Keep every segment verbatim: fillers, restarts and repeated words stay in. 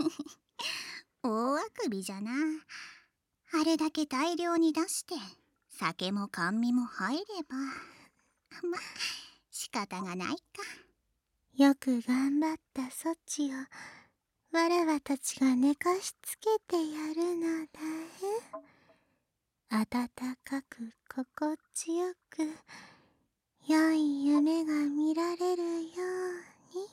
大あくびじゃな。あれだけ大量に出して酒も甘味も入ればま、仕方がないか。 よく頑張ったそちをわらわたちが寝かしつけてやるのだえ。暖かく心地よく良い夢が見られるように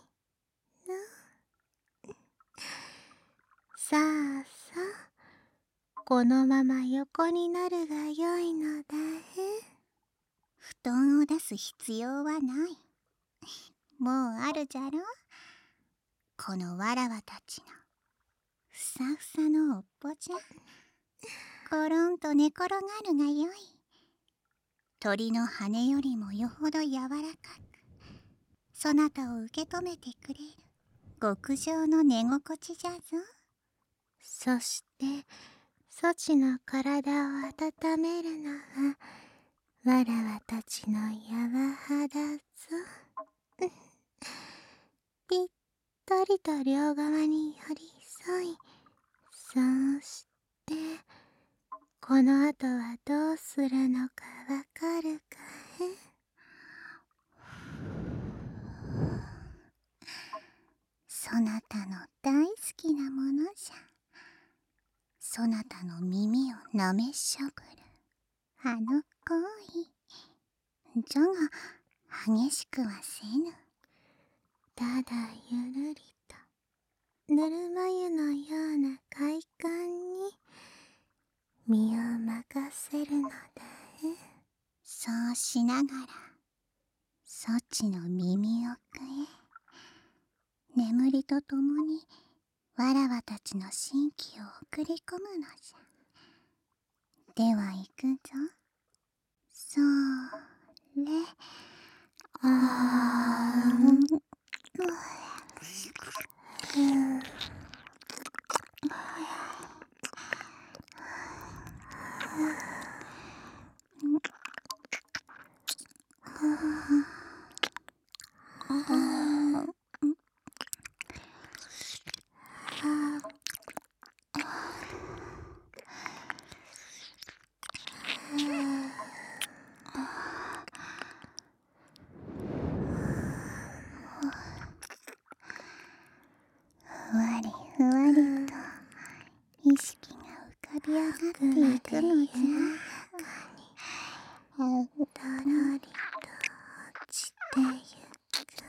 の。さあさあ、このまま横になるがよいのだえ。 布団を出す必要はない。もうあるじゃろ。このわらわたちのふさふさのおっぽじゃ。コロンと寝転がるがよい。鳥の羽よりもよほど柔らかく、そなたを受け止めてくれる極上の寝心地じゃぞ。 そしてそちの体を温めるのはわらわたちの柔肌ぞ。ぴったりと両側に寄り添い、そうしてこの後はどうするのかわかるかえ。 そなたの大好きなものじゃ。そなたの耳をなめしょぐるあの行為じゃが激しくはせぬ。 ただゆるりとぬるま湯のような快感に身を任せるのだえ。 そうしながらそちの耳奥へ眠りとともにわらわたちの神気を送り込むのじゃ。では行くぞ。それあーんふわりふわりと意識が浮かび上がっていくのじゃ。 とろりと落ちてゆく。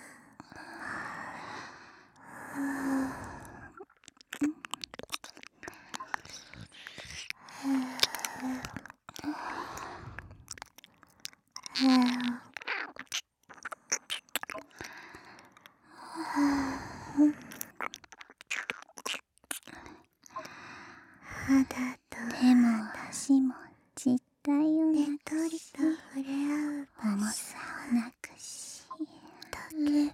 肌と手も足も実体をなねっくしとりと触れ合う場重所さをなくし溶けて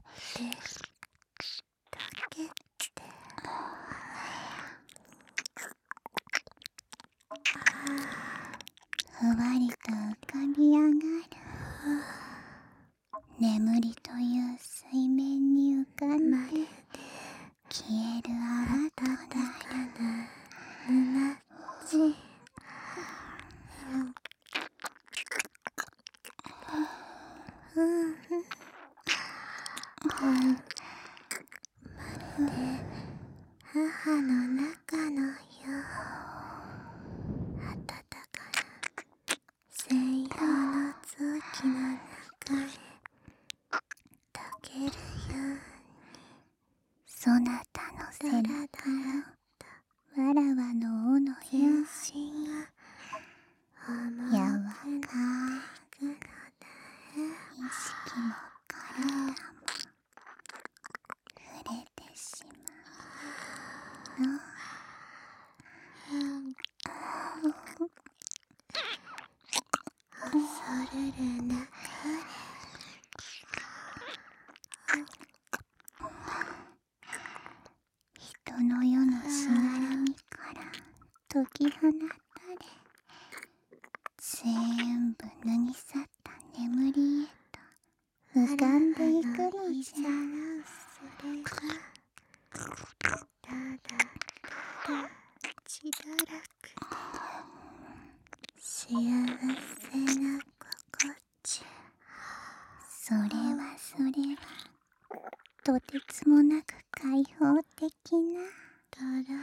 溶けてふわりと浮かび上がる。眠りという水面に浮かんまるでで消える泡とな暖かる。 な沼地。まるで母の中のよう。暖かな専用の臓器の中へ溶けるようにそなたの背だら中だらのわらわの尾のよ全う身が重柔くなかっていくのだ意識も体も触れてしまうの。 恐るるなか人の世のしがらみから解き放たれ全部脱ぎ去った眠りへと浮かんでいくのじゃ。 それがただとてつもなく開放的なとろり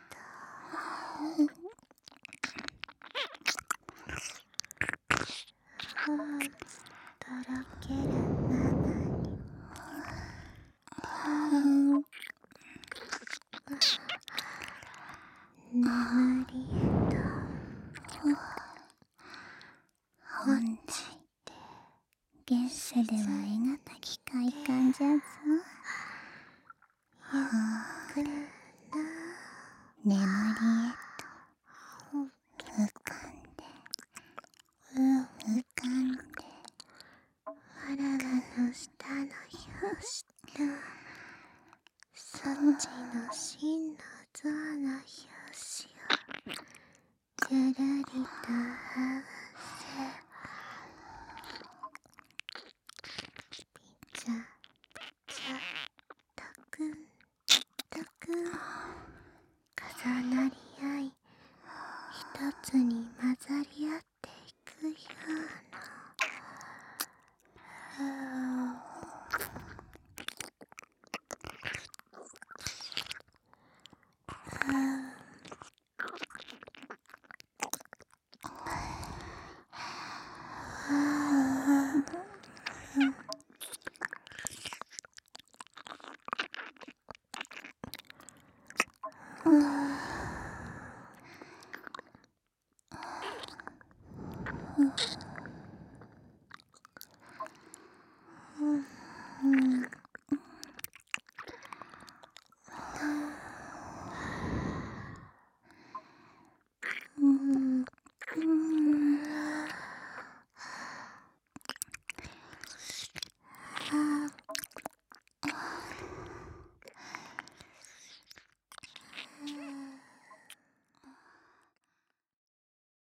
と、はあ、とろけるななに、はあ、眠りへと本来現世では得難き快感じゃぞ。 ゆっくり眠りへと浮かんで浮かんで、 わらわの下の表紙とそっちの真の像の表紙をぐるりと合わせ、ピチャピチャとくんとくん重なり合い、一つに混ざり合っていくような、うん